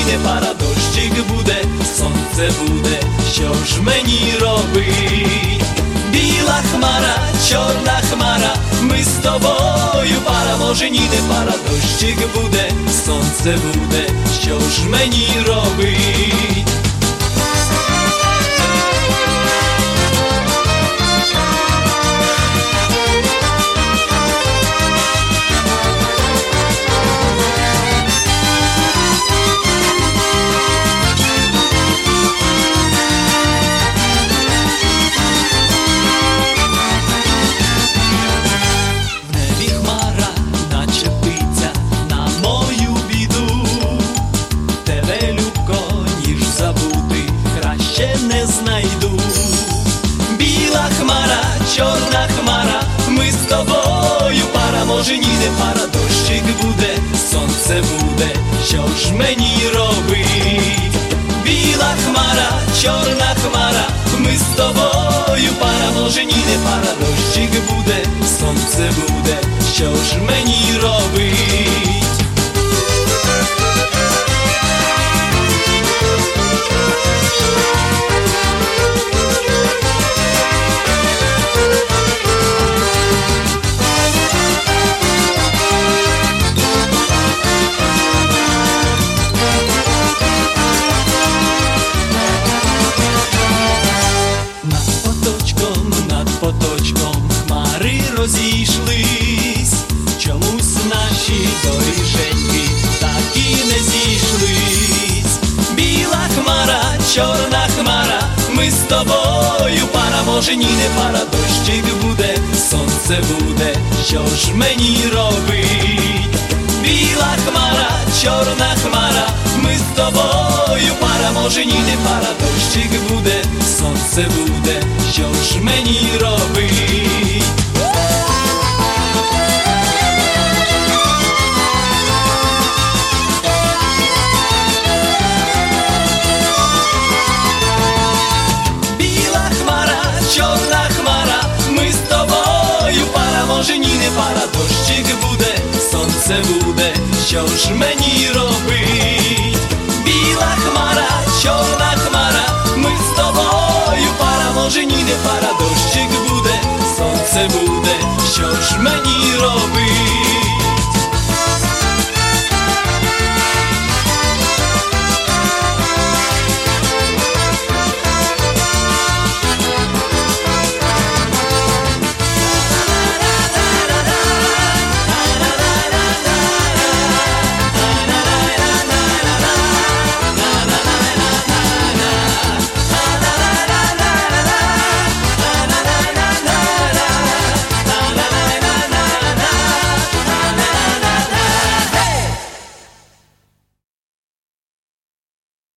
не пара, дощик буде, сонце буде, що ж мені робить? Біла хмара, чорна хмара, ми з тобою пара, може ні не пара, дощик буде, сонце буде, що ж мені робить? Не знайду. Біла хмара, чорна хмара, ми з тобою пара, може ні не пара, дощик буде, сонце буде, що ж мені робить? Біла хмара, чорна хмара, ми з тобою пара, може ні не пара, дощик буде, сонце буде, що ж мені робить? Над поточком хмари розійшлись, чомусь наші доріженьки так і не зійшлись. Біла хмара, чорна хмара, ми з тобою пара, може ні не пара, дощик буде, сонце буде, що ж мені робить? Біла хмара, чорна хмара, ми з тобою пара, може ні не пара, дощик буде, сонце буде, що ж мені робить? Біла хмара, чорна хмара, ми з тобою пара, може ні не пара, дощик буде, сонце буде, що ж мені робить? Біла хмара, чорна хмара, ми з тобою пара, може ні не пара, дощик буде, сонце буде, що ж мені робить?